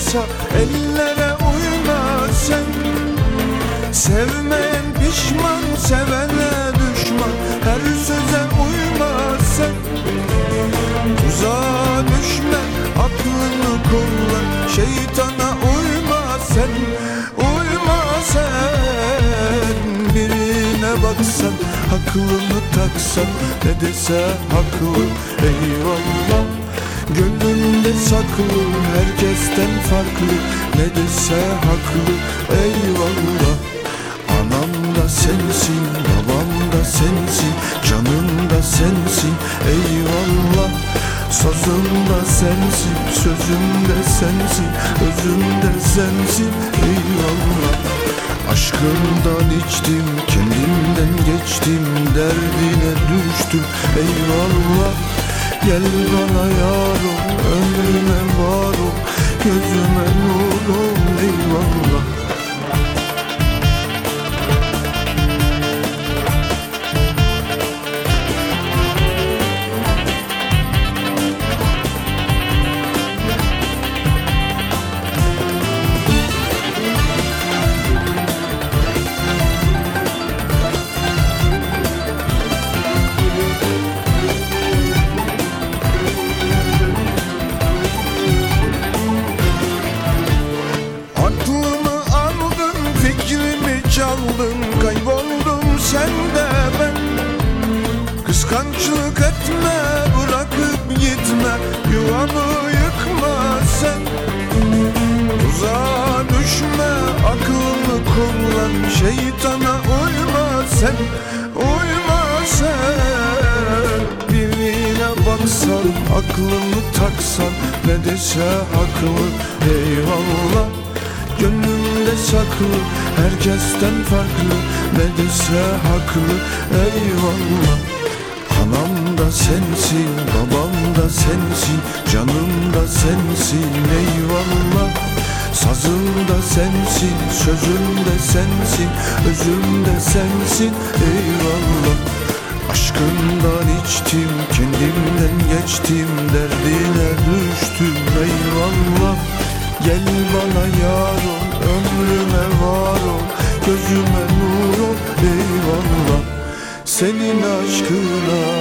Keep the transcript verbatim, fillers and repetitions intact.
yoksa ellere uyma sen. Sevmeyen pişman, sevene düşman, her söze uyma sen. Tuzağa düşme, aklını kullan, şeytana uyma sen. Uyma sen. Birine baksan, aklını taksan, ne dese haklı, eyvallah. Gönlünde saklı, herkesten farklı, ne dese haklı, eyvallah. Anam da sensin, babam da sensin, canım da sensin, eyvallah. Sazım da sensin, sözüm de sensin, özüm de sensin, eyvallah. Aşkından içtim, kendimden geçtim, derdine düştüm, eyvallah. Gel bana yarım, ömrüme varım, gözüme nurum, eyvallah. Aklımı aldın, fikrimi çaldın, kayboldum sende ben. Kıskançlık etme, bırakıp gitme, yuvamı yıkma sen. Tuzağa düşme, aklını kullan, şeytana uyma sen. Uyma sen. Birine baksan, aklını taksan, ne dese haklı, eyvallah. Gönlümde saklı, herkesten farklı, ne dese haklı, eyvallah. Anam da sensin, babam da sensin, canım da sensin, eyvallah. Sazım da sensin, sözüm de sensin, özüm de sensin, eyvallah. Aşkından içtim, kendimden geçtim, derdine düştüm, eyvallah. Gel bana yarım, ömrüme varım, gözüme nurum, eyvallah. Senin aşkına